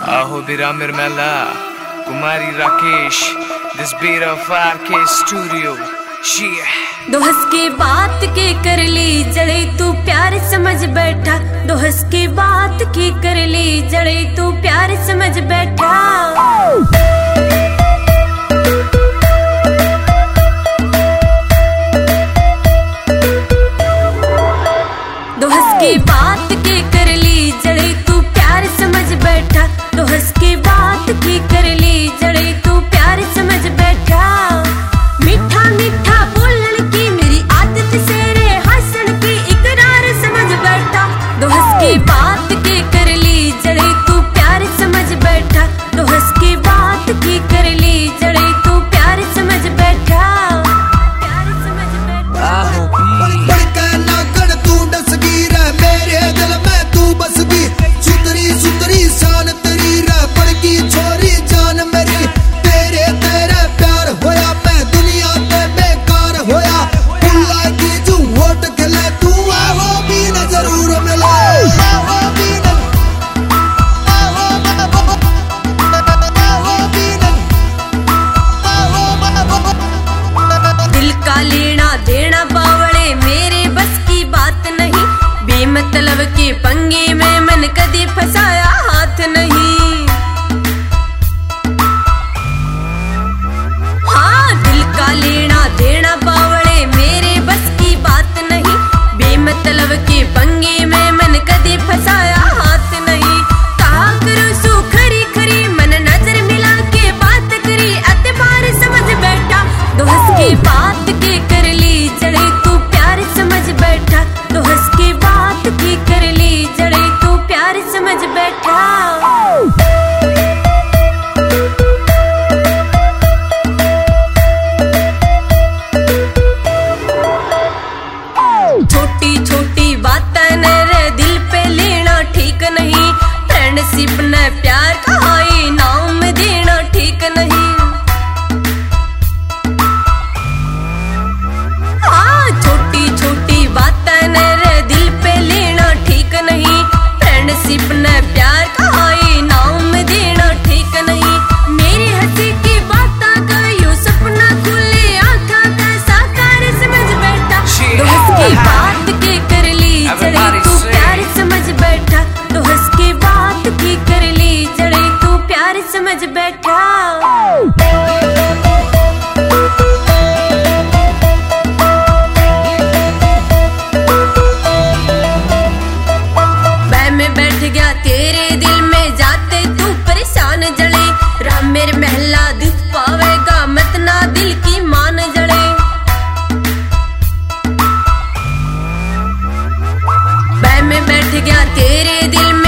Aho Biramir Mela, Kumari Rakesh, this beat of RK Studio. दोहस की बात की कर ली जड़े तू प्यार समझ बैठा, दोहस की बात की कर ली जड़े तू प्यार समझ बैठा। दोहस की बात की कर ली जड़े तू प्यार समझ बैठा, दोहस की बात की कर ली जड़े तू प्यार समझ बैठा। मीठा मीठा बोलन की मेरी आदत से रे हंसन की इकरार समझ बैठा। दोहस की बात की कर ली जड़े तू प्यार समझ बैठा, दोहस की बात की कर ली जड़े तू प्यार समझ बैठा। प्यार समझ बैठा। मेरे दिल में तू बस गई, सुंदरी सुंदरी शान तेरी रे बड़की छोरी जान मेरी। तेरे तेरे प्यार होया मैं दुनिया पे बेकार होया, बुला की जो वोट खिले तू आओ भी न जरूर मिले। दिल का लेना देना बावड़े मेरे बस की बात नहीं, बेमतलब के पंगे में मन कदी फंसाया हाथ नहीं। हाँ दिल का लेना देना बावड़े मेरे बस की बात नहीं, बेमतलब के पंगे में मन कदी फंसाया हाथ नहीं। कहा करो सू खरी खरी मन नजर मिला के बात करी अतबार समझ बैठा। दोहस की बात की कर ली जड़े तू प्यार समझ बैठा, दोहस की बात की कर ली जड़े तू प्यार समझ बैठा। छोटी छोटी बातें ने रे दिल पे लेना ठीक नहीं, फ्रेंडशिप ने प्यार का इनाम देना ठीक नहीं। हाँ छोटी छोटी बातें ने रे दिल पे लेना ठीक नहीं, फ्रेंडशिप ने प्यार का इनाम देना ठीक नहीं। मेरी हंसी की बातें का यूं सपना खुले आँखा का साकार समझ बैठा। दोहस की बात की कर ली जड़े तू प्यार समझ बैठा, दोहस की बात की कर ली जड़े तू प्यार समझ बैठा। बैठ गया तेरे दिल में जाते तू परेशान जले, राम मेरे महला दुख पावेगा मत ना दिल की मान जड़े। मैं बैठ गया तेरे दिल में